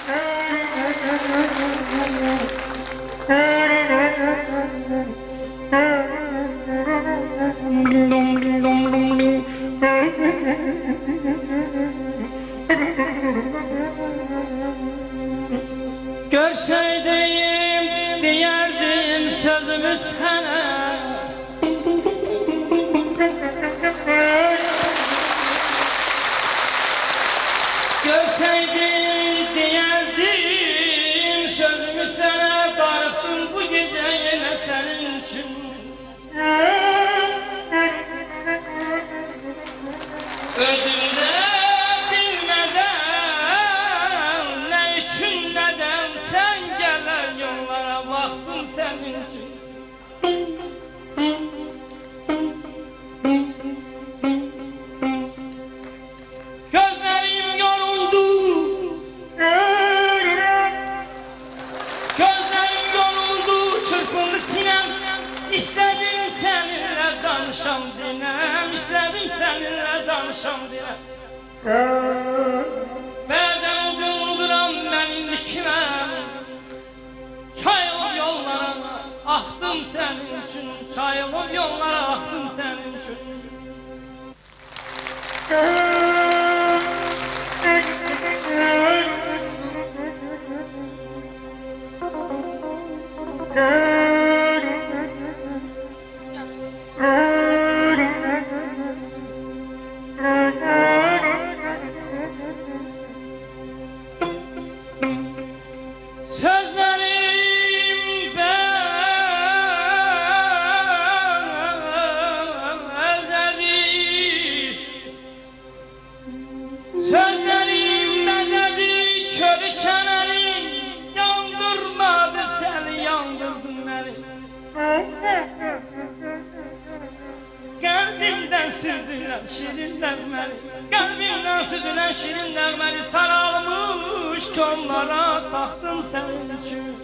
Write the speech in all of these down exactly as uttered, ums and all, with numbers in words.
Görseydim diyerdim sözümü sana. Görseydim diyerdim sözümü sana. Darıktım bu gece yine senin için. Özümde bilmeden ne için neden sen gelen yollara baktım senin için. Gözlerim yoruldu, gözlerim yoruldu, çırpındı sinem. İstedim seninle danışam zinem, istedim seninle danışam zinem. Bazen udurduram benim dikime, çayılıp yollara aktım senin için, çayılıp yollara aktım senin için. Sözlerim bezedi, sözlerim bezedi, körü çenelim, yandırmadı seni, yandırdın beni. Kalbimden süzülen şirin dermeli, kalbimden süzülen şirin dermeli, sarılmış kollara taktım senin için.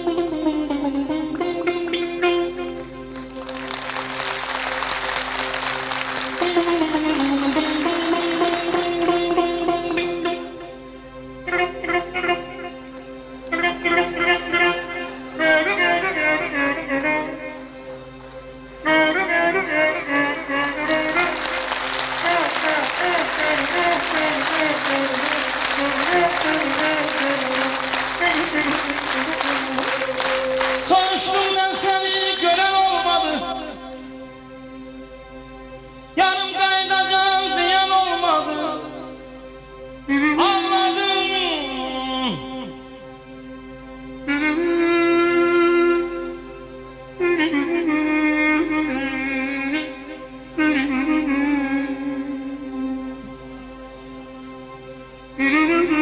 Konuştum ben seni gören olmadı, yarım kaydacağım diyen olmadı. Anladım, mm-hmm.